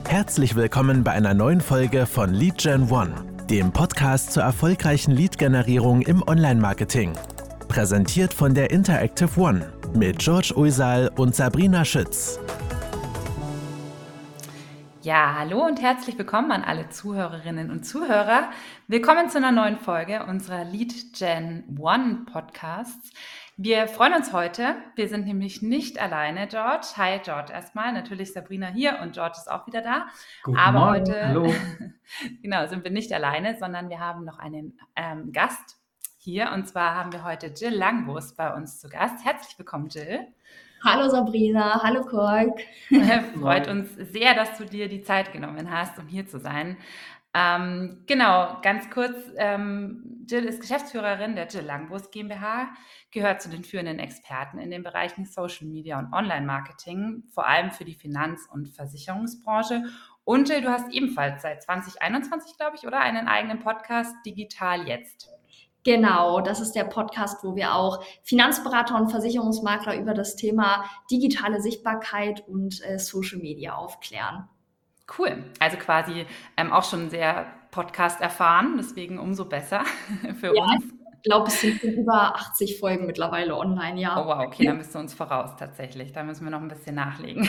Herzlich willkommen bei einer neuen Folge von Lead Gen One, dem Podcast zur erfolgreichen Lead-Generierung im Online-Marketing. Präsentiert von der Interactive One mit George Uysal und Sabrina Schütz. Ja, hallo und herzlich willkommen an alle Zuhörerinnen und Zuhörer. Willkommen zu einer neuen Folge unserer Lead Gen One Podcasts. Wir freuen uns heute. Wir sind nämlich nicht alleine, George. Hi, George erstmal. Natürlich Sabrina hier und George ist auch wieder da. Guten Aber Morgen, heute hallo. genau, sind wir nicht alleine, sondern wir haben noch einen Gast hier. Und zwar haben wir heute Jill Langbus bei uns zu Gast. Herzlich willkommen, Jill. Hallo Sabrina, hallo Kork. Freut uns sehr, dass du dir die Zeit genommen hast, um hier zu sein. Genau, ganz kurz, Jill ist Geschäftsführerin der Jill Langbus GmbH, gehört zu den führenden Experten in den Bereichen Social Media und Online-Marketing, vor allem für die Finanz- und Versicherungsbranche. Und Jill, du hast ebenfalls seit 2021, glaube ich, oder einen eigenen Podcast, Digital Jetzt. Genau, das ist der Podcast, wo wir auch Finanzberater und Versicherungsmakler über das Thema digitale Sichtbarkeit und Social Media aufklären. Cool, also quasi auch schon sehr Podcast erfahren, deswegen umso besser für uns. Ich glaube, es sind über 80 Folgen mittlerweile online, ja. Oh wow, okay, dann bist du uns voraus tatsächlich. Da müssen wir noch ein bisschen nachlegen.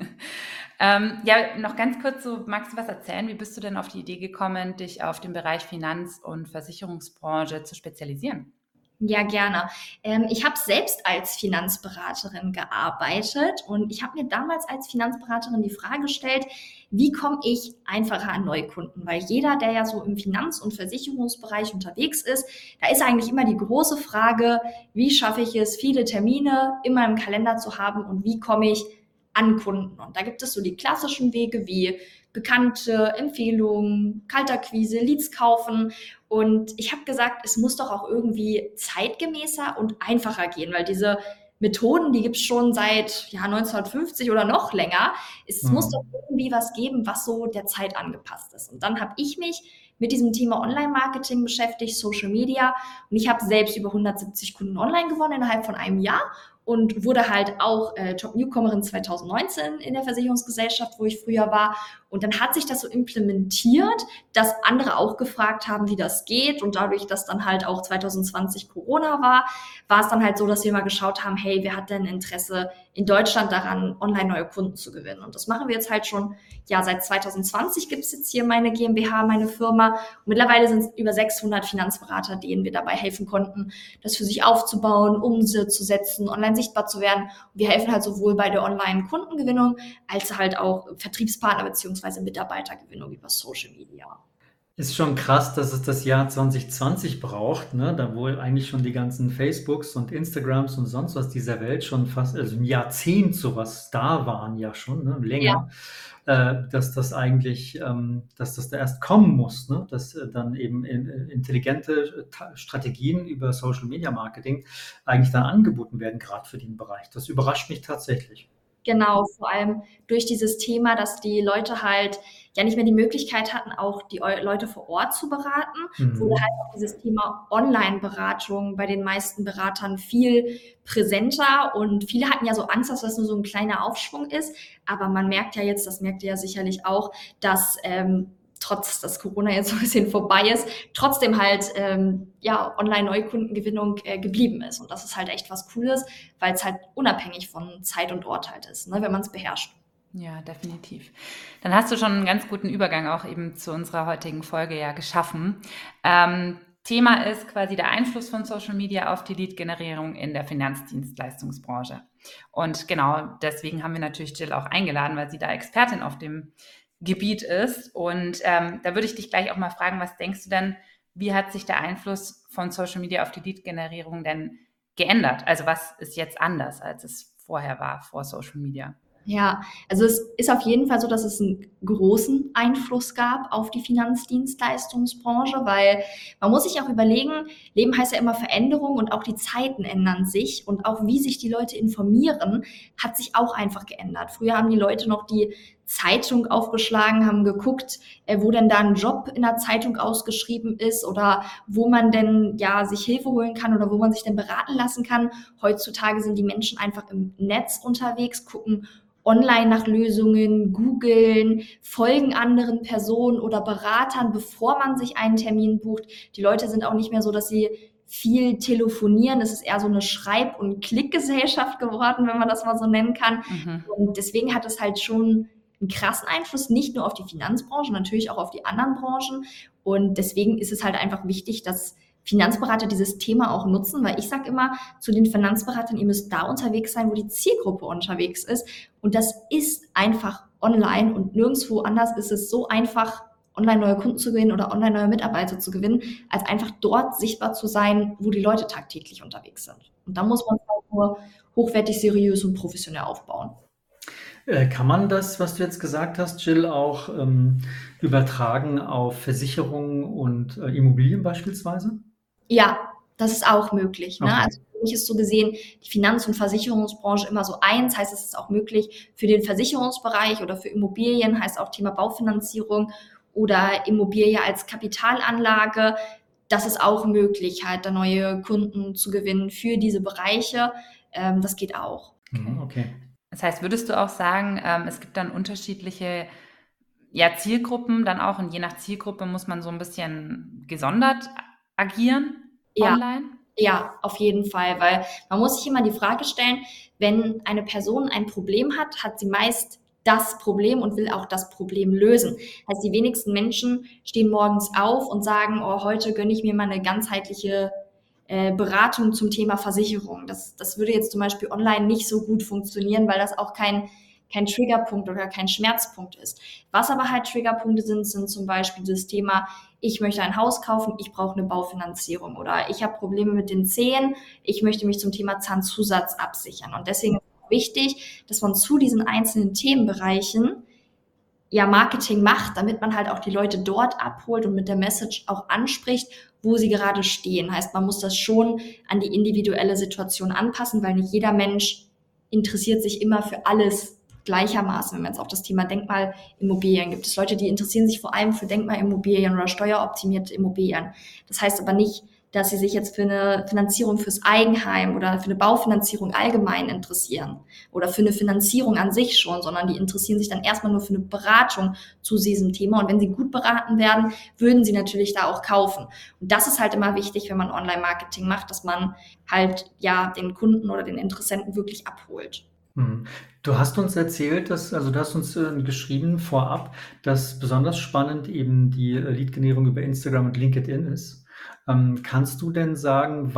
Ja, noch ganz kurz so, magst du was erzählen? Wie bist du denn auf die Idee gekommen, dich auf den Bereich Finanz- und Versicherungsbranche zu spezialisieren? Ja, gerne. Ich habe selbst als Finanzberaterin gearbeitet und ich habe mir damals als Finanzberaterin die Frage gestellt, wie komme ich einfacher an Neukunden? Weil jeder, der ja so im Finanz- und Versicherungsbereich unterwegs ist, da ist eigentlich immer die große Frage, wie schaffe ich es, viele Termine in meinem Kalender zu haben und wie komme ich an Kunden? Und da gibt es so die klassischen Wege wie bekannte Empfehlungen, Kaltakquise, Leads kaufen. Und ich habe gesagt, es muss doch auch irgendwie zeitgemäßer und einfacher gehen, weil diese Methoden, die gibt es schon seit 1950 oder noch länger. Es muss doch irgendwie was geben, was so der Zeit angepasst ist. Und dann habe ich mich mit diesem Thema Online-Marketing beschäftigt, Social Media. Und ich habe selbst über 170 Kunden online gewonnen innerhalb von einem Jahr und wurde halt auch Top-Newcomerin 2019 in der Versicherungsgesellschaft, wo ich früher war. Und dann hat sich das so implementiert, dass andere auch gefragt haben, wie das geht. Und dadurch, dass dann halt auch 2020 Corona war es dann halt so, dass wir mal geschaut haben, hey, wer hat denn Interesse in Deutschland daran, online neue Kunden zu gewinnen? Und das machen wir jetzt halt schon, seit 2020 gibt es jetzt hier meine GmbH, meine Firma. Und mittlerweile sind es über 600 Finanzberater, denen wir dabei helfen konnten, das für sich aufzubauen, umzusetzen, online sichtbar zu werden. Und wir helfen halt sowohl bei der Online-Kundengewinnung als halt auch Vertriebspartner bzw. Mitarbeitergewinnung über Social Media. Ist schon krass, dass es das Jahr 2020 braucht, ne? Da wo eigentlich schon die ganzen Facebooks und Instagrams und sonst was dieser Welt schon fast, also ein Jahrzehnt sowas da waren ja schon, ne? Länger, dass das eigentlich, dass das da erst kommen muss, ne? Dass dann eben intelligente Strategien über Social Media Marketing eigentlich dann angeboten werden, gerade für den Bereich. Das überrascht mich tatsächlich. Genau, vor allem durch dieses Thema, dass die Leute halt nicht mehr die Möglichkeit hatten, auch die Leute vor Ort zu beraten, wurde halt auch dieses Thema Online-Beratung bei den meisten Beratern viel präsenter und viele hatten ja so Angst, dass das nur so ein kleiner Aufschwung ist, aber man merkt ja jetzt, das merkt ihr ja sicherlich auch, dass trotz, dass Corona jetzt so ein bisschen vorbei ist, trotzdem halt Online-Neukundengewinnung geblieben ist. Und das ist halt echt was Cooles, weil es halt unabhängig von Zeit und Ort halt ist, ne, wenn man es beherrscht. Ja, definitiv. Dann hast du schon einen ganz guten Übergang auch eben zu unserer heutigen Folge geschaffen. Thema ist quasi der Einfluss von Social Media auf die Lead-Generierung in der Finanzdienstleistungsbranche. Und genau deswegen haben wir natürlich Jill auch eingeladen, weil sie da Expertin auf dem Gebiet ist. Und da würde ich dich gleich auch mal fragen, was denkst du denn, wie hat sich der Einfluss von Social Media auf die Lead-Generierung denn geändert? Also was ist jetzt anders, als es vorher war, vor Social Media? Ja, also es ist auf jeden Fall so, dass es einen großen Einfluss gab auf die Finanzdienstleistungsbranche, weil man muss sich auch überlegen, Leben heißt ja immer Veränderung und auch die Zeiten ändern sich und auch wie sich die Leute informieren, hat sich auch einfach geändert. Früher haben die Leute noch die Zeitung aufgeschlagen, haben geguckt, wo denn da ein Job in der Zeitung ausgeschrieben ist oder wo man denn sich Hilfe holen kann oder wo man sich denn beraten lassen kann. Heutzutage sind die Menschen einfach im Netz unterwegs, gucken online nach Lösungen googeln, folgen anderen Personen oder Beratern, bevor man sich einen Termin bucht. Die Leute sind auch nicht mehr so, dass sie viel telefonieren. Es ist eher so eine Schreib- und Klickgesellschaft geworden, wenn man das mal so nennen kann. Und deswegen hat es halt schon einen krassen Einfluss, nicht nur auf die Finanzbranche, natürlich auch auf die anderen Branchen. Und deswegen ist es halt einfach wichtig, dass Finanzberater dieses Thema auch nutzen, weil ich sage immer zu den Finanzberatern, ihr müsst da unterwegs sein, wo die Zielgruppe unterwegs ist. Und das ist einfach online und nirgendwo anders ist es so einfach, online neue Kunden zu gewinnen oder online neue Mitarbeiter zu gewinnen, als einfach dort sichtbar zu sein, wo die Leute tagtäglich unterwegs sind. Und da muss man es halt nur hochwertig, seriös und professionell aufbauen. Kann man das, was du jetzt gesagt hast, Jill, auch übertragen auf Versicherungen und Immobilien beispielsweise? Ja, das ist auch möglich. Ne? Okay. Also für mich ist so gesehen die Finanz- und Versicherungsbranche immer so eins, heißt es ist auch möglich für den Versicherungsbereich oder für Immobilien, heißt auch Thema Baufinanzierung oder Immobilie als Kapitalanlage. Das ist auch möglich, halt da neue Kunden zu gewinnen für diese Bereiche. Das geht auch. Okay. Das heißt, würdest du auch sagen, es gibt dann unterschiedliche Zielgruppen dann auch und je nach Zielgruppe muss man so ein bisschen gesondert agieren online? Ja, auf jeden Fall, weil man muss sich immer die Frage stellen, wenn eine Person ein Problem hat, hat sie meist das Problem und will auch das Problem lösen. Also die wenigsten Menschen stehen morgens auf und sagen, oh, heute gönne ich mir mal eine ganzheitliche Beratung zum Thema Versicherung. Das würde jetzt zum Beispiel online nicht so gut funktionieren, weil das auch kein Triggerpunkt oder kein Schmerzpunkt ist. Was aber halt Triggerpunkte sind zum Beispiel das Thema, ich möchte ein Haus kaufen, ich brauche eine Baufinanzierung oder ich habe Probleme mit den Zähnen, ich möchte mich zum Thema Zahnzusatz absichern. Und deswegen ist es wichtig, dass man zu diesen einzelnen Themenbereichen Marketing macht, damit man halt auch die Leute dort abholt und mit der Message auch anspricht, wo sie gerade stehen. Heißt, man muss das schon an die individuelle Situation anpassen, weil nicht jeder Mensch interessiert sich immer für alles gleichermaßen. Wenn man jetzt auf das Thema Denkmalimmobilien gibt es Leute, die interessieren sich vor allem für Denkmalimmobilien oder steueroptimierte Immobilien. Das heißt aber nicht, dass sie sich jetzt für eine Finanzierung fürs Eigenheim oder für eine Baufinanzierung allgemein interessieren oder für eine Finanzierung an sich schon, sondern die interessieren sich dann erstmal nur für eine Beratung zu diesem Thema. Und wenn sie gut beraten werden, würden sie natürlich da auch kaufen. Und das ist halt immer wichtig, wenn man Online-Marketing macht, dass man halt den Kunden oder den Interessenten wirklich abholt. Du hast uns erzählt, du hast uns geschrieben vorab, dass besonders spannend eben die Lead-Generierung über Instagram und LinkedIn ist. Kannst du denn sagen,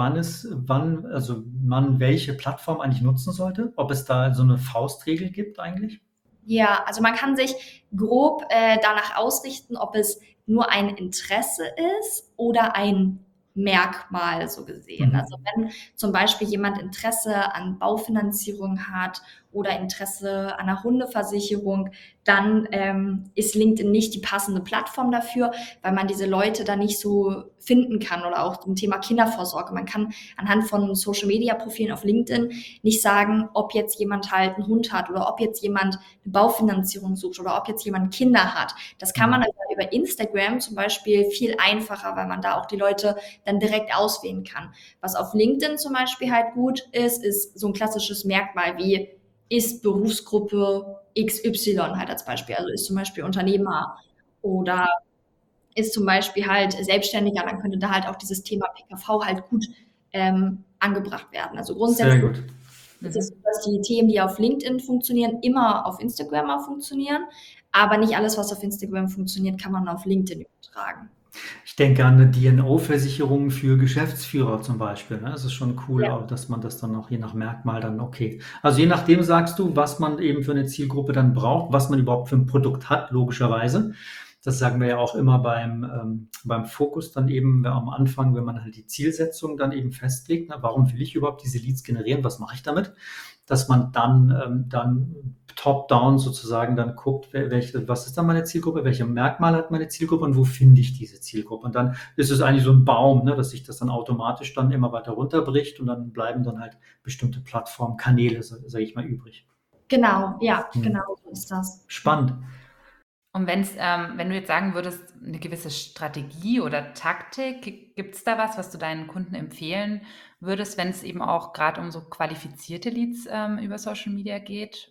man welche Plattform eigentlich nutzen sollte? Ob es da so eine Faustregel gibt eigentlich? Ja, also man kann sich grob danach ausrichten, ob es nur ein Interesse ist oder ein Merkmal so gesehen. Also wenn zum Beispiel jemand Interesse an Baufinanzierung hat oder Interesse an einer Hundeversicherung, dann ist LinkedIn nicht die passende Plattform dafür, weil man diese Leute da nicht so finden kann oder auch zum Thema Kindervorsorge. Man kann anhand von Social-Media-Profilen auf LinkedIn nicht sagen, ob jetzt jemand halt einen Hund hat oder ob jetzt jemand eine Baufinanzierung sucht oder ob jetzt jemand Kinder hat. Das kann man aber über Instagram zum Beispiel viel einfacher, weil man da auch die Leute dann direkt auswählen kann. Was auf LinkedIn zum Beispiel halt gut ist so ein klassisches Merkmal wie ist Berufsgruppe XY halt als Beispiel, also ist zum Beispiel Unternehmer oder ist zum Beispiel halt Selbstständiger, dann könnte da halt auch dieses Thema PKV halt gut angebracht werden. Also grundsätzlich Sehr gut. ist es so, dass die Themen, die auf LinkedIn funktionieren, immer auf Instagram auch funktionieren, aber nicht alles, was auf Instagram funktioniert, kann man auf LinkedIn übertragen. Ich denke an eine D&O-Versicherung für Geschäftsführer zum Beispiel. Ne? Es ist schon cool, Ja. auch, dass man das dann auch je nach Merkmal dann okay. Also je nachdem sagst du, was man eben für eine Zielgruppe dann braucht, was man überhaupt für ein Produkt hat, logischerweise. Das sagen wir ja auch immer beim Fokus dann eben am Anfang, wenn man halt die Zielsetzung dann eben festlegt. Ne? Warum will ich überhaupt diese Leads generieren? Was mache ich damit? Dass man dann top-down sozusagen dann guckt, was ist dann meine Zielgruppe, welche Merkmale hat meine Zielgruppe und wo finde ich diese Zielgruppe. Und dann ist es eigentlich so ein Baum, ne, dass sich das dann automatisch dann immer weiter runterbricht und dann bleiben dann halt bestimmte Plattformen, Kanäle, sage ich mal, übrig. Genau, ja, genau so ist das. Spannend. Und wenn du jetzt sagen würdest, eine gewisse Strategie oder Taktik, gibt es da was du deinen Kunden empfehlen würdest, wenn es eben auch gerade um so qualifizierte Leads über Social Media geht?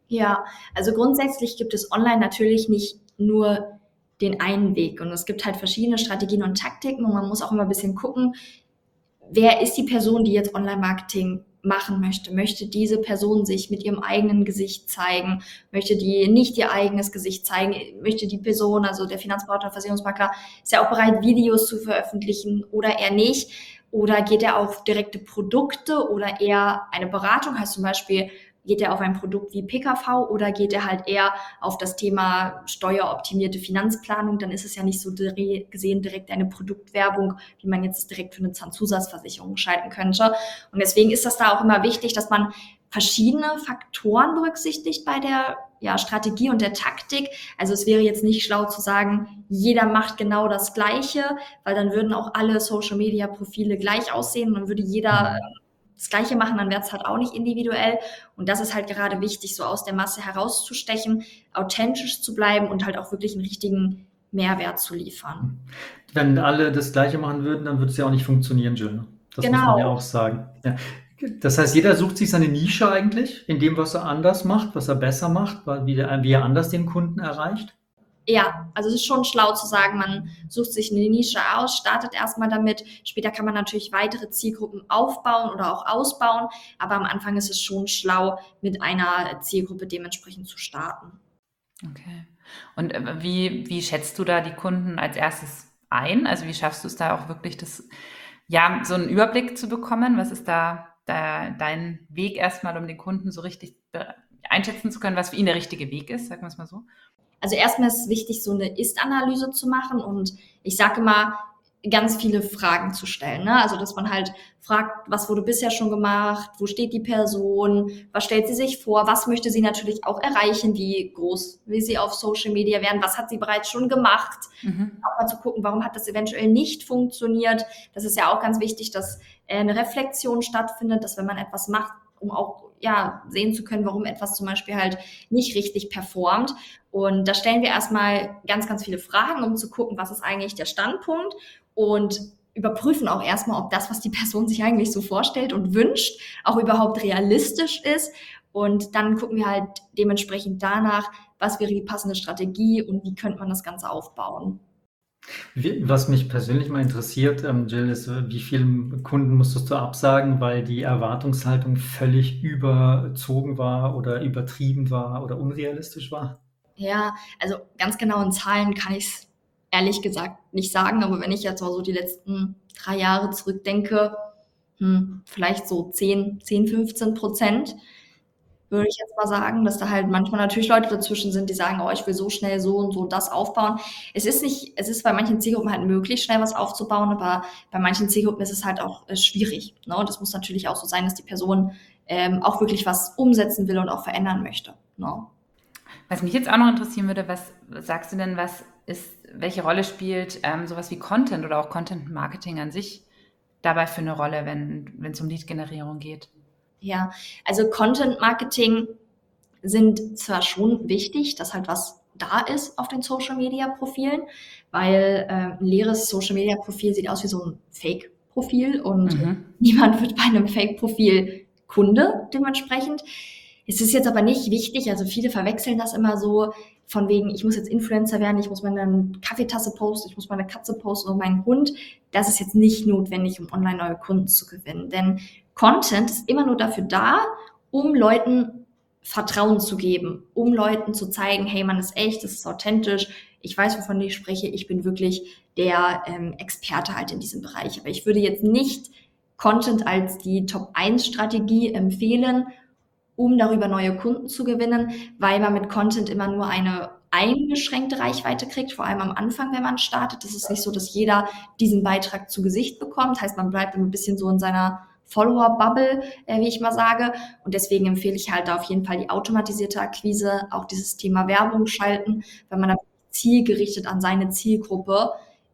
Ja, also grundsätzlich gibt es online natürlich nicht nur den einen Weg und es gibt halt verschiedene Strategien und Taktiken und man muss auch immer ein bisschen gucken, wer ist die Person, die jetzt Online-Marketing machen möchte? Möchte diese Person sich mit ihrem eigenen Gesicht zeigen? Möchte die nicht ihr eigenes Gesicht zeigen? Möchte die Person, also der Finanzberater, Versicherungsmakler, ist ja auch bereit, Videos zu veröffentlichen oder eher nicht? Oder geht er auf direkte Produkte oder eher eine Beratung? Heißt zum Beispiel, geht er auf ein Produkt wie PKV oder geht er halt eher auf das Thema steueroptimierte Finanzplanung? Dann ist es ja nicht so gesehen direkt eine Produktwerbung, wie man jetzt direkt für eine Zahnzusatzversicherung schalten könnte. Und deswegen ist das da auch immer wichtig, dass man verschiedene Faktoren berücksichtigt bei der Strategie und der Taktik. Also es wäre jetzt nicht schlau zu sagen, jeder macht genau das Gleiche, weil dann würden auch alle Social-Media-Profile gleich aussehen und dann würde jeder das Gleiche machen, dann wäre es halt auch nicht individuell. Und das ist halt gerade wichtig, so aus der Masse herauszustechen, authentisch zu bleiben und halt auch wirklich einen richtigen Mehrwert zu liefern. Wenn alle das Gleiche machen würden, dann würde es ja auch nicht funktionieren, Jill. Das muss man ja auch sagen. Ja. Das heißt, jeder sucht sich seine Nische eigentlich, in dem, was er anders macht, was er besser macht, wie er anders den Kunden erreicht? Ja, also es ist schon schlau zu sagen, man sucht sich eine Nische aus, startet erstmal damit. Später kann man natürlich weitere Zielgruppen aufbauen oder auch ausbauen, aber am Anfang ist es schon schlau, mit einer Zielgruppe dementsprechend zu starten. Okay. Und wie schätzt du da die Kunden als erstes ein? Also wie schaffst du es da auch wirklich, so einen Überblick zu bekommen? Was ist da dein Weg erstmal, um den Kunden so richtig einschätzen zu können, was für ihn der richtige Weg ist, sagen wir es mal so? Also erstmal ist es wichtig, so eine Ist-Analyse zu machen und ich sage immer, ganz viele Fragen zu stellen. Ne? Also dass man halt fragt, was wurde bisher schon gemacht, wo steht die Person, was stellt sie sich vor, was möchte sie natürlich auch erreichen, wie groß will sie auf Social Media werden, was hat sie bereits schon gemacht. Auch mal zu gucken, warum hat das eventuell nicht funktioniert. Das ist ja auch ganz wichtig, dass eine Reflexion stattfindet, dass wenn man etwas macht, um auch sehen zu können, warum etwas zum Beispiel halt nicht richtig performt. Und da stellen wir erstmal ganz, ganz viele Fragen, um zu gucken, was ist eigentlich der Standpunkt und überprüfen auch erstmal, ob das, was die Person sich eigentlich so vorstellt und wünscht, auch überhaupt realistisch ist. Und dann gucken wir halt dementsprechend danach, was wäre die passende Strategie und wie könnte man das Ganze aufbauen. Was mich persönlich mal interessiert, Jill, ist, wie vielen Kunden musstest du absagen, weil die Erwartungshaltung völlig überzogen war oder übertrieben war oder unrealistisch war? Ja, also ganz genau in Zahlen kann ich es ehrlich gesagt nicht sagen, aber wenn ich jetzt mal so die letzten 3 Jahre zurückdenke, vielleicht so 10-15%, würde ich jetzt mal sagen, dass da halt manchmal natürlich Leute dazwischen sind, die sagen, ich will so schnell so und so das aufbauen. Es ist bei manchen Zielgruppen halt möglich, schnell was aufzubauen, aber bei manchen Zielgruppen ist es halt auch schwierig. Ne? Und das muss natürlich auch so sein, dass die Person auch wirklich was umsetzen will und auch verändern möchte. Ne? Was mich jetzt auch noch interessieren würde, was sagst du denn, welche Rolle spielt sowas wie Content oder auch Content Marketing an sich dabei für eine Rolle, wenn es um Lead-Generierung geht? Ja, also Content Marketing sind zwar schon wichtig, dass halt was da ist auf den Social Media Profilen, weil ein leeres Social Media Profil sieht aus wie so ein Fake Profil und niemand wird bei einem Fake Profil Kunde dementsprechend. Es ist jetzt aber nicht wichtig, also viele verwechseln das immer so von wegen, ich muss jetzt Influencer werden, ich muss meine Kaffeetasse posten, ich muss meine Katze posten und meinen Hund. Das ist jetzt nicht notwendig, um online neue Kunden zu gewinnen, denn Content ist immer nur dafür da, um Leuten Vertrauen zu geben, um Leuten zu zeigen, hey, man ist echt, das ist authentisch, ich weiß, wovon ich spreche, ich bin wirklich der Experte halt in diesem Bereich. Aber ich würde jetzt nicht Content als die Top-1-Strategie empfehlen, um darüber neue Kunden zu gewinnen, weil man mit Content immer nur eine eingeschränkte Reichweite kriegt, vor allem am Anfang, wenn man startet. Das ist nicht so, dass jeder diesen Beitrag zu Gesicht bekommt. Heißt, man bleibt ein bisschen so in seiner Follower-Bubble, wie ich mal sage. Und deswegen empfehle ich halt auf jeden Fall die automatisierte Akquise, auch dieses Thema Werbung schalten, weil man da zielgerichtet an seine Zielgruppe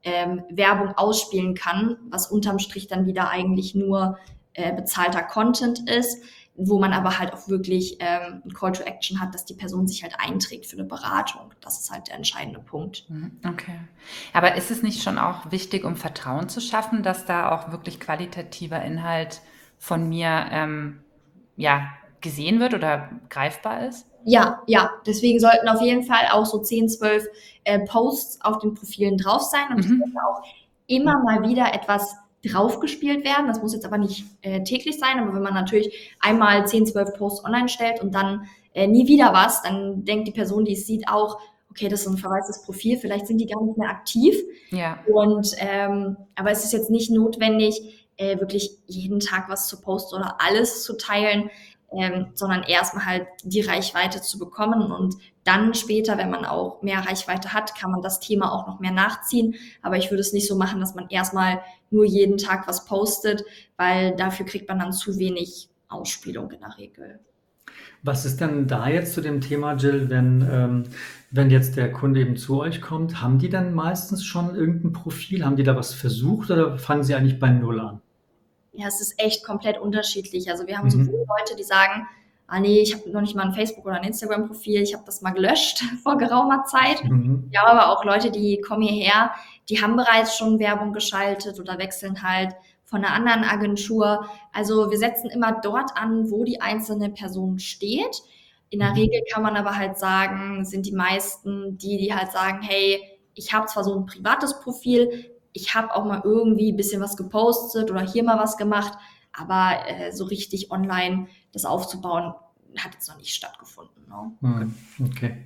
Werbung ausspielen kann, was unterm Strich dann wieder eigentlich nur bezahlter Content ist, wo man aber halt auch wirklich ein Call to Action hat, dass die Person sich halt einträgt für eine Beratung. Das ist halt der entscheidende Punkt. Okay. Aber ist es nicht schon auch wichtig, um Vertrauen zu schaffen, dass da auch wirklich qualitativer Inhalt von mir gesehen wird oder greifbar ist? Ja, deswegen sollten auf jeden Fall auch so 10, 12 Posts auf den Profilen drauf sein und es sollte auch immer mal wieder etwas draufgespielt werden. Das muss jetzt aber nicht täglich sein, aber wenn man natürlich einmal 10, 12 Posts online stellt und dann nie wieder was, dann denkt die Person, die es sieht, auch, okay, das ist ein verwaistes Profil, vielleicht sind die gar nicht mehr aktiv. Ja. Und aber es ist jetzt nicht notwendig, wirklich jeden Tag was zu posten oder alles zu teilen, sondern erstmal halt die Reichweite zu bekommen und dann später, wenn man auch mehr Reichweite hat, kann man das Thema auch noch mehr nachziehen. Aber ich würde es nicht so machen, dass man erstmal nur jeden Tag was postet, weil dafür kriegt man dann zu wenig Ausspielung in der Regel. Was ist denn da jetzt zu dem Thema, Jill, wenn jetzt der Kunde eben zu euch kommt, haben die dann meistens schon irgendein Profil? Haben die da was versucht oder fangen sie eigentlich bei Null an? Ja, es ist echt komplett unterschiedlich. Also wir haben sowohl Leute, die sagen, nee, ich habe noch nicht mal ein Facebook- oder ein Instagram-Profil, ich habe das mal gelöscht vor geraumer Zeit. Ja, aber auch Leute, die kommen hierher, die haben bereits schon Werbung geschaltet oder wechseln halt von einer anderen Agentur. Also wir setzen immer dort an, wo die einzelne Person steht. In der Regel kann man aber halt sagen, sind die meisten die halt sagen, hey, ich habe zwar so ein privates Profil, ich habe auch mal irgendwie ein bisschen was gepostet oder hier mal was gemacht, aber so richtig online das aufzubauen, hat jetzt noch nicht stattgefunden. Ne? Okay.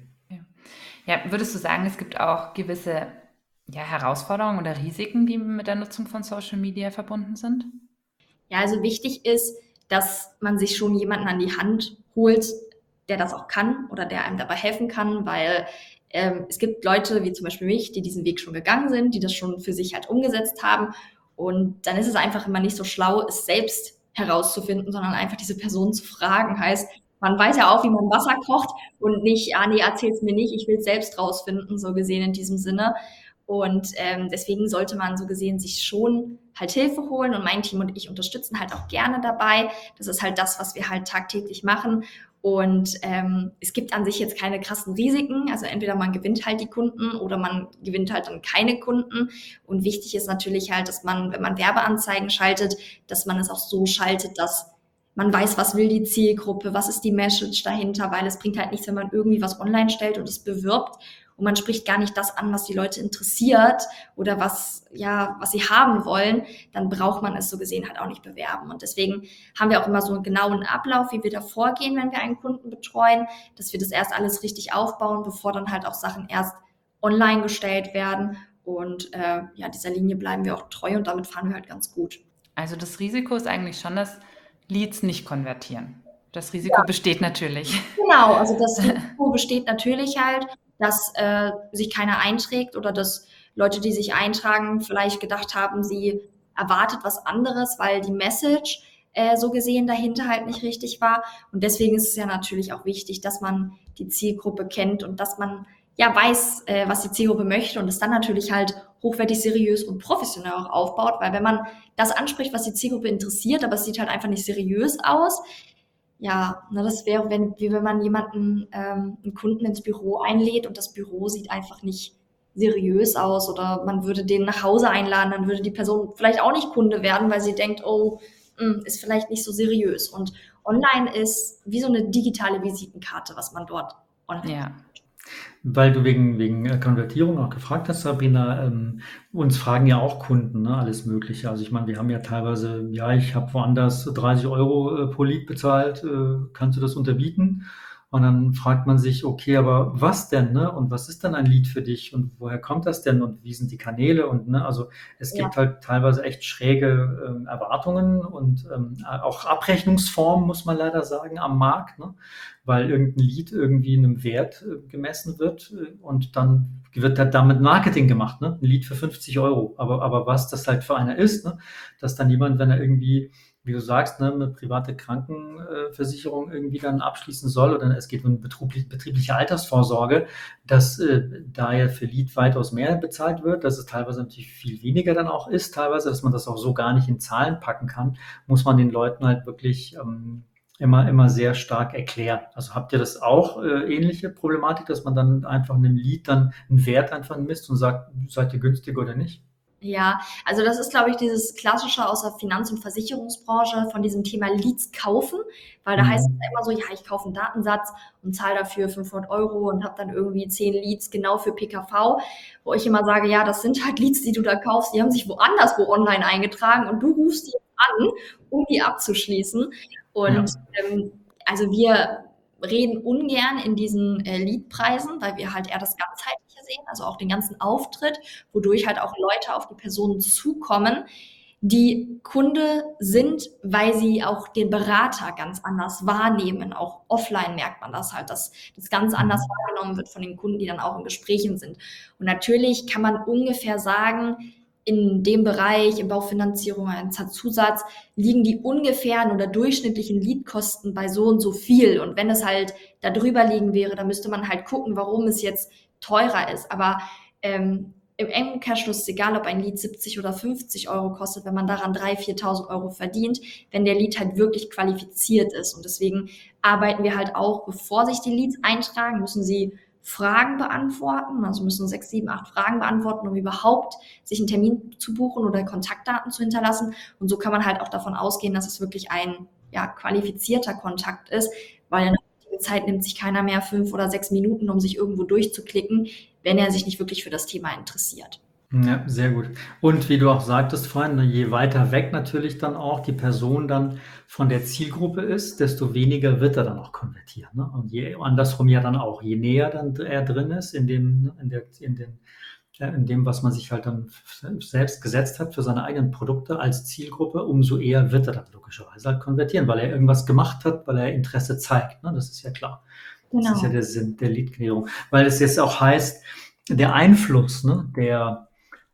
Ja, würdest du sagen, es gibt auch gewisse Herausforderungen oder Risiken, die mit der Nutzung von Social Media verbunden sind? Ja, also wichtig ist, dass man sich schon jemanden an die Hand holt, der das auch kann oder der einem dabei helfen kann, weil es gibt Leute, wie zum Beispiel mich, die diesen Weg schon gegangen sind, die das schon für sich halt umgesetzt haben. Und dann ist es einfach immer nicht so schlau, es selbst herauszufinden, sondern einfach diese Person zu fragen. Heißt, man weiß ja auch, wie man Wasser kocht und nicht, nee, erzähl's mir nicht, ich will es selbst rausfinden, so gesehen in diesem Sinne. Und deswegen sollte man so gesehen sich schon halt Hilfe holen und mein Team und ich unterstützen halt auch gerne dabei. Das ist halt das, was wir halt tagtäglich machen. Und es gibt an sich jetzt keine krassen Risiken. Also entweder man gewinnt halt die Kunden oder man gewinnt halt dann keine Kunden. Und wichtig ist natürlich halt, dass man, wenn man Werbeanzeigen schaltet, dass man es auch so schaltet, dass man weiß, was will die Zielgruppe, was ist die Message dahinter, weil es bringt halt nichts, wenn man irgendwie was online stellt und es bewirbt und man spricht gar nicht das an, was die Leute interessiert oder was sie haben wollen, dann braucht man es so gesehen halt auch nicht bewerben. Und deswegen haben wir auch immer so einen genauen Ablauf, wie wir da vorgehen, wenn wir einen Kunden betreuen, dass wir das erst alles richtig aufbauen, bevor dann halt auch Sachen erst online gestellt werden. Und dieser Linie bleiben wir auch treu und damit fahren wir halt ganz gut. Also das Risiko ist eigentlich schon, dass Leads nicht konvertieren. Das Risiko besteht natürlich. Genau, also das Risiko besteht natürlich halt, dass sich keiner einträgt oder dass Leute, die sich eintragen, vielleicht gedacht haben, sie erwartet was anderes, weil die Message so gesehen dahinter halt nicht richtig war. Und deswegen ist es ja natürlich auch wichtig, dass man die Zielgruppe kennt und dass man weiß, was die Zielgruppe möchte und es dann natürlich halt hochwertig, seriös und professionell auch aufbaut, weil wenn man das anspricht, was die Zielgruppe interessiert, aber es sieht halt einfach nicht seriös aus, das wäre, wie wenn man jemanden, einen Kunden ins Büro einlädt und das Büro sieht einfach nicht seriös aus oder man würde den nach Hause einladen, dann würde die Person vielleicht auch nicht Kunde werden, weil sie denkt, ist vielleicht nicht so seriös. Und online ist wie so eine digitale Visitenkarte, was man dort online hat. Weil du wegen Konvertierung auch gefragt hast, Sabrina, uns fragen ja auch Kunden, ne, alles Mögliche. Also ich meine, wir haben ja teilweise, ich habe woanders 30 € pro Lead bezahlt, kannst du das unterbieten? Und dann fragt man sich, okay, aber was denn, ne? Und was ist dann ein Lead für dich? Und woher kommt das denn? Und wie sind die Kanäle? Und ne, also es gibt halt teilweise echt schräge Erwartungen und auch Abrechnungsformen, muss man leider sagen, am Markt, ne? Weil irgendein Lead irgendwie einem Wert gemessen wird und dann wird halt damit Marketing gemacht, ne? Ein Lead für 50 €. Aber was das halt für einer ist, ne? Dass dann jemand, wenn er irgendwie, wie du sagst, ne, eine private Krankenversicherung irgendwie dann abschließen soll oder es geht um betriebliche Altersvorsorge, dass da ja für Lead weitaus mehr bezahlt wird, dass es teilweise natürlich viel weniger dann auch ist, teilweise, dass man das auch so gar nicht in Zahlen packen kann, muss man den Leuten halt wirklich immer sehr stark erklären. Also habt ihr das auch ähnliche Problematik, dass man dann einfach einem Lead dann einen Wert einfach misst und sagt, seid ihr günstig oder nicht? Ja, also das ist, glaube ich, dieses Klassische aus der Finanz- und Versicherungsbranche von diesem Thema Leads kaufen, weil da heißt es Mhm. immer so, ja, ich kaufe einen Datensatz und zahle dafür 500 € und habe dann irgendwie 10 Leads genau für PKV, wo ich immer sage, ja, das sind halt Leads, die du da kaufst, die haben sich woanders wo online eingetragen und du rufst die an, um die abzuschließen. Und Ja. also wir reden ungern in diesen Leadpreisen, weil wir halt eher das Ganzheitliche sehen, also auch den ganzen Auftritt, wodurch halt auch Leute auf die Personen zukommen, die Kunde sind, weil sie auch den Berater ganz anders wahrnehmen. Auch offline merkt man das halt, dass das ganz anders Mhm. wahrgenommen wird von den Kunden, die dann auch in Gesprächen sind. Und natürlich kann man ungefähr sagen, in dem Bereich, in Baufinanzierung, ein Zusatz, liegen die ungefähren oder durchschnittlichen Leadkosten bei so und so viel. Und wenn es halt da drüber liegen wäre, dann müsste man halt gucken, warum es jetzt teurer ist. Aber im Umkehrschluss ist egal, ob ein Lead 70 oder 50 € kostet, wenn man daran 3.000, 4.000 € verdient, wenn der Lead halt wirklich qualifiziert ist. Und deswegen arbeiten wir halt auch, bevor sich die Leads eintragen, müssen sie Fragen beantworten, also müssen 6, 7, 8 Fragen beantworten, um überhaupt sich einen Termin zu buchen oder Kontaktdaten zu hinterlassen. Und so kann man halt auch davon ausgehen, dass es wirklich ein qualifizierter Kontakt ist, weil in der heutigen Zeit nimmt sich keiner mehr 5 oder 6 Minuten, um sich irgendwo durchzuklicken, wenn er sich nicht wirklich für das Thema interessiert. Ja, sehr gut. Und wie du auch sagtest vorhin, ne, je weiter weg natürlich dann auch die Person dann von der Zielgruppe ist, desto weniger wird er dann auch konvertieren. Ne? Und andersrum ja dann auch, je näher dann er drin ist in dem, ne, in dem, was man sich halt dann selbst gesetzt hat für seine eigenen Produkte als Zielgruppe, umso eher wird er dann logischerweise halt konvertieren, weil er irgendwas gemacht hat, weil er Interesse zeigt. Ne? Das ist ja klar. Das ist ja Genau. der Sinn der Lead-Generierung. Weil es jetzt auch heißt, der Einfluss, ne, der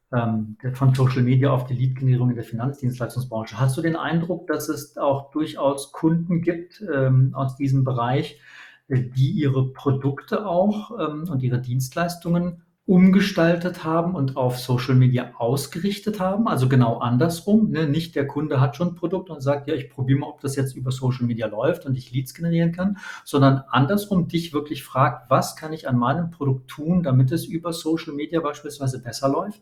von Social Media auf die Lead-Generierung in der Finanzdienstleistungsbranche. Hast du den Eindruck, dass es auch durchaus Kunden gibt aus diesem Bereich, die ihre Produkte auch und ihre Dienstleistungen umgestaltet haben und auf Social Media ausgerichtet haben? Also genau andersrum, ne? Nicht der Kunde hat schon ein Produkt und sagt, ja, ich probiere mal, ob das jetzt über Social Media läuft und ich Leads generieren kann, sondern andersrum dich wirklich fragt, was kann ich an meinem Produkt tun, damit es über Social Media beispielsweise besser läuft?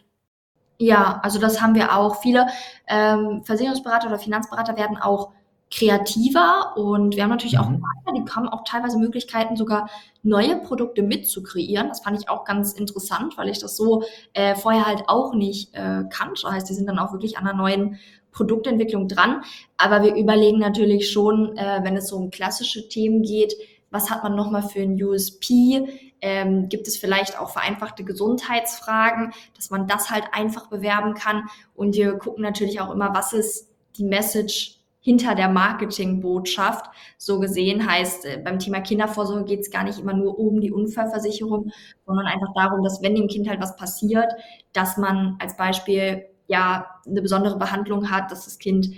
Ja, also das haben wir auch. Viele Versicherungsberater oder Finanzberater werden auch kreativer und wir haben natürlich auch Mhm. Partner, die haben auch teilweise Möglichkeiten, sogar neue Produkte mit zu kreieren. Das fand ich auch ganz interessant, weil ich das so vorher halt auch nicht kannte. Das heißt, die sind dann auch wirklich an einer neuen Produktentwicklung dran. Aber wir überlegen natürlich schon, wenn es so um klassische Themen geht, was hat man nochmal für ein USP? Gibt es vielleicht auch vereinfachte Gesundheitsfragen, dass man das halt einfach bewerben kann. Und wir gucken natürlich auch immer, was ist die Message hinter der Marketingbotschaft. So gesehen heißt, beim Thema Kindervorsorge geht es gar nicht immer nur um die Unfallversicherung, sondern einfach darum, dass wenn dem Kind halt was passiert, dass man als Beispiel eine besondere Behandlung hat, dass das Kind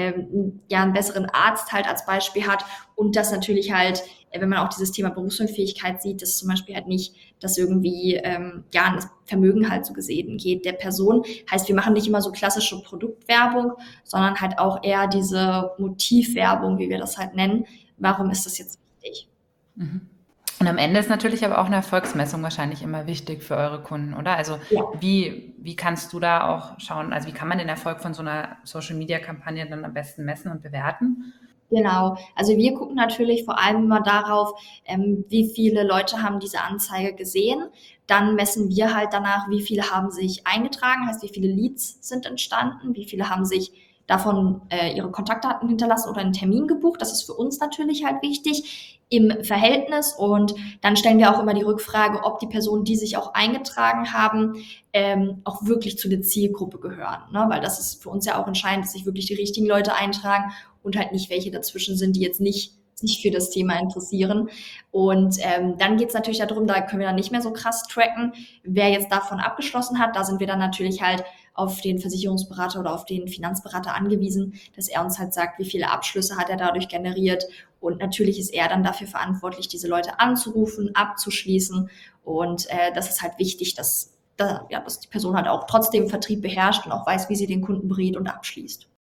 einen besseren Arzt halt als Beispiel hat und das natürlich halt, wenn man auch dieses Thema Berufsunfähigkeit sieht, dass zum Beispiel halt nicht, dass irgendwie an das Vermögen halt so gesehen geht der Person. Heißt, wir machen nicht immer so klassische Produktwerbung, sondern halt auch eher diese Motivwerbung, wie wir das halt nennen. Warum ist das jetzt wichtig? Mhm. Und am Ende ist natürlich aber auch eine Erfolgsmessung wahrscheinlich immer wichtig für eure Kunden, oder? Also Ja. wie kannst du da auch schauen, also wie kann man den Erfolg von so einer Social-Media-Kampagne dann am besten messen und bewerten? Genau. Also wir gucken natürlich vor allem immer darauf, wie viele Leute haben diese Anzeige gesehen. Dann messen wir halt danach, wie viele haben sich eingetragen, heißt, wie viele Leads sind entstanden, wie viele haben sich davon ihre Kontaktdaten hinterlassen oder einen Termin gebucht. Das ist für uns natürlich halt wichtig im Verhältnis. Und dann stellen wir auch immer die Rückfrage, ob die Personen, die sich auch eingetragen haben, auch wirklich zu der Zielgruppe gehören. Ne? Weil das ist für uns ja auch entscheidend, dass sich wirklich die richtigen Leute eintragen und halt nicht welche dazwischen sind, die jetzt nicht sich für das Thema interessieren. Und dann geht es natürlich darum, da können wir dann nicht mehr so krass tracken, wer jetzt davon abgeschlossen hat. Da sind wir dann natürlich halt auf den Versicherungsberater oder auf den Finanzberater angewiesen, dass er uns halt sagt, wie viele Abschlüsse hat er dadurch generiert. Und natürlich ist er dann dafür verantwortlich, diese Leute anzurufen, abzuschließen. Und das ist halt wichtig, dass die Person halt auch trotzdem Vertrieb beherrscht und auch weiß, wie sie den Kunden berät und abschließt.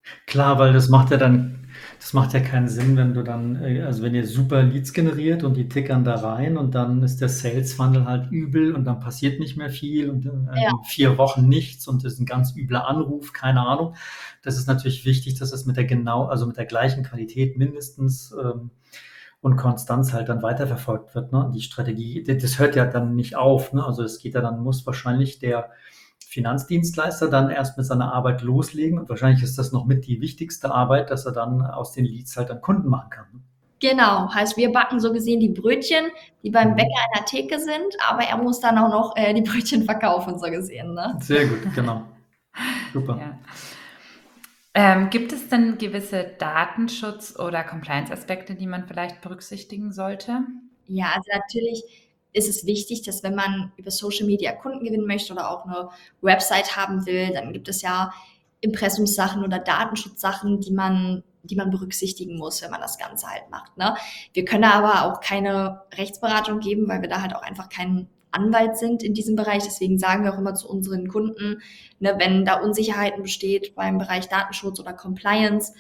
Klar, weil das macht ja keinen Sinn, wenn du dann, also wenn ihr super Leads generiert und die tickern da rein und dann ist der Sales Funnel halt übel und dann passiert nicht mehr viel und in 4 Wochen nichts und das ist ein ganz übler Anruf, keine Ahnung. Das ist natürlich wichtig, dass es mit der gleichen Qualität mindestens und Konstanz halt dann weiterverfolgt wird. Ne? Die Strategie, das hört ja dann nicht auf. Ne? Also es geht ja dann, muss wahrscheinlich der Finanzdienstleister dann erst mit seiner Arbeit loslegen und wahrscheinlich ist das noch mit die wichtigste Arbeit, dass er dann aus den Leads halt dann Kunden machen kann. Genau, heißt wir backen so gesehen die Brötchen, die beim Bäcker an der Theke sind, aber er muss dann auch noch die Brötchen verkaufen, so gesehen. Ne? Sehr gut, genau. Super. Ja. Gibt es denn gewisse Datenschutz- oder Compliance-Aspekte, die man vielleicht berücksichtigen sollte? Ja, also natürlich ist es wichtig, dass wenn man über Social Media Kunden gewinnen möchte oder auch eine Website haben will, dann gibt es ja Impressumssachen oder Datenschutzsachen, die man berücksichtigen muss, wenn man das Ganze halt macht. Ne? Wir können aber auch keine Rechtsberatung geben, weil wir da halt auch einfach kein Anwalt sind in diesem Bereich. Deswegen sagen wir auch immer zu unseren Kunden, ne, wenn da Unsicherheiten besteht beim Bereich Datenschutz oder Compliance,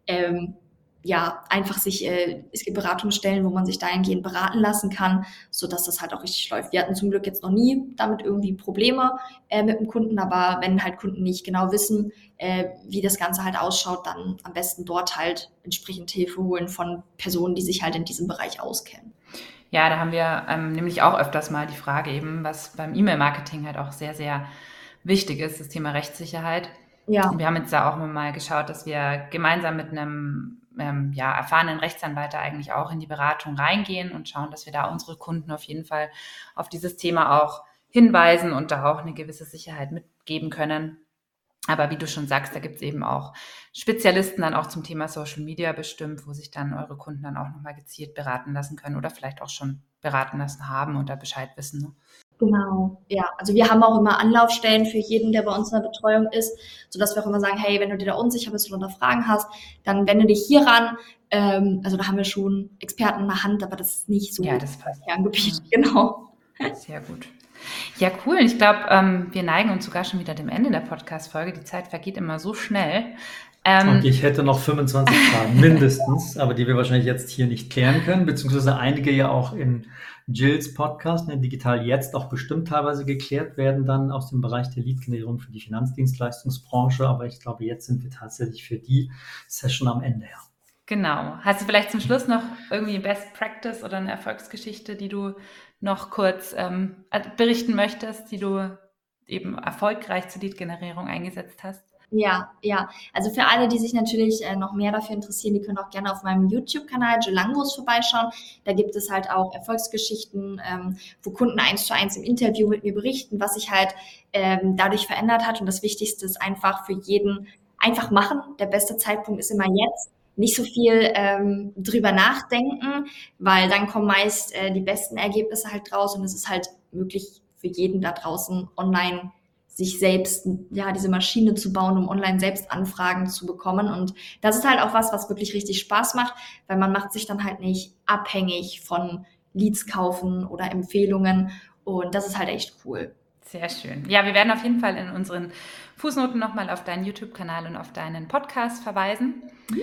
einfach es gibt Beratungsstellen, wo man sich dahingehend beraten lassen kann, sodass das halt auch richtig läuft. Wir hatten zum Glück jetzt noch nie damit irgendwie Probleme mit dem Kunden, aber wenn halt Kunden nicht genau wissen, wie das Ganze halt ausschaut, dann am besten dort halt entsprechend Hilfe holen von Personen, die sich halt in diesem Bereich auskennen. Ja, da haben wir nämlich auch öfters mal die Frage eben, was beim E-Mail-Marketing halt auch sehr, sehr wichtig ist, das Thema Rechtssicherheit. Ja. Und wir haben jetzt da auch mal geschaut, dass wir gemeinsam mit einem erfahrenen Rechtsanwalt da eigentlich auch in die Beratung reingehen und schauen, dass wir da unsere Kunden auf jeden Fall auf dieses Thema auch hinweisen und da auch eine gewisse Sicherheit mitgeben können. Aber wie du schon sagst, da gibt es eben auch Spezialisten dann auch zum Thema Social Media bestimmt, wo sich dann eure Kunden dann auch nochmal gezielt beraten lassen können oder vielleicht auch schon beraten lassen haben und da Bescheid wissen. Ne? Genau, ja. Also wir haben auch immer Anlaufstellen für jeden, der bei uns in der Betreuung ist, sodass wir auch immer sagen, hey, wenn du dir da unsicher bist oder Fragen hast, dann wende dich hier ran. Also da haben wir schon Experten in der Hand, aber das ist nicht so das Kerngebiet. Genau. Sehr gut. Ja, cool. Ich glaube, wir neigen uns sogar schon wieder dem Ende der Podcast-Folge. Die Zeit vergeht immer so schnell. Und ich hätte noch 25 Fragen mindestens, aber die wir wahrscheinlich jetzt hier nicht klären können, beziehungsweise einige ja auch in Jills Podcast, Digital Jetzt, auch bestimmt teilweise geklärt werden dann aus dem Bereich der Lead-Generierung für die Finanzdienstleistungsbranche. Aber ich glaube, jetzt sind wir tatsächlich für die Session am Ende. Ja. Genau. Hast du vielleicht zum Schluss noch irgendwie Best Practice oder eine Erfolgsgeschichte, die du noch kurz berichten möchtest, die du eben erfolgreich zur Lead-Generierung eingesetzt hast? Ja. Also für alle, die sich natürlich noch mehr dafür interessieren, die können auch gerne auf meinem YouTube-Kanal Jill Langbos vorbeischauen. Da gibt es halt auch Erfolgsgeschichten, wo Kunden 1:1 im Interview mit mir berichten, was sich halt dadurch verändert hat. Und das Wichtigste ist einfach für jeden, einfach machen. Der beste Zeitpunkt ist immer jetzt. Nicht so viel drüber nachdenken, weil dann kommen meist die besten Ergebnisse halt raus und es ist halt möglich für jeden da draußen online sich selbst, diese Maschine zu bauen, um online selbst Anfragen zu bekommen. Und das ist halt auch was wirklich richtig Spaß macht, weil man macht sich dann halt nicht abhängig von Leads kaufen oder Empfehlungen. Und das ist halt echt cool. Sehr schön. Ja, wir werden auf jeden Fall in unseren Fußnoten nochmal auf deinen YouTube-Kanal und auf deinen Podcast verweisen.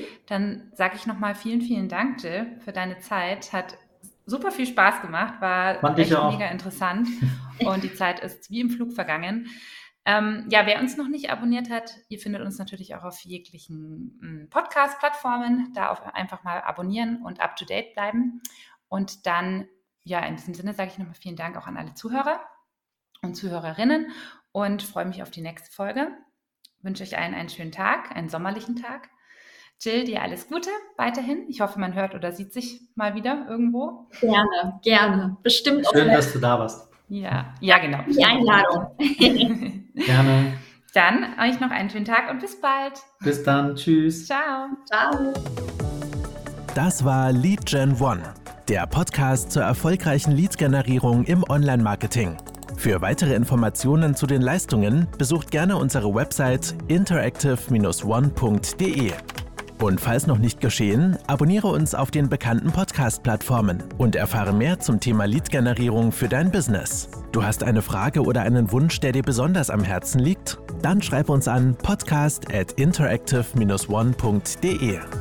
Dann sage ich nochmal vielen, vielen Dank, Jill, für deine Zeit. Hat super viel Spaß gemacht, war echt mega interessant und die Zeit ist wie im Flug vergangen. Wer uns noch nicht abonniert hat, ihr findet uns natürlich auch auf jeglichen Podcast-Plattformen, da einfach mal abonnieren und up-to-date bleiben. Und dann, in diesem Sinne sage ich nochmal vielen Dank auch an alle Zuhörer und Zuhörerinnen und freue mich auf die nächste Folge. Wünsche euch allen einen schönen Tag, einen sommerlichen Tag. Jill, dir alles Gute weiterhin. Ich hoffe, man hört oder sieht sich mal wieder irgendwo. Gerne. Bestimmt. Schön, dass du da warst. Ja, genau. Die Einladung. Gerne. Dann euch noch einen schönen Tag und bis bald. Bis dann. Tschüss. Ciao. Das war Lead Gen One, der Podcast zur erfolgreichen Lead-Generierung im Online-Marketing. Für weitere Informationen zu den Leistungen besucht gerne unsere Website interactive-one.de. Und falls noch nicht geschehen, abonniere uns auf den bekannten Podcast-Plattformen und erfahre mehr zum Thema Lead-Generierung für dein Business. Du hast eine Frage oder einen Wunsch, der dir besonders am Herzen liegt? Dann schreib uns an podcast@interactive-one.de.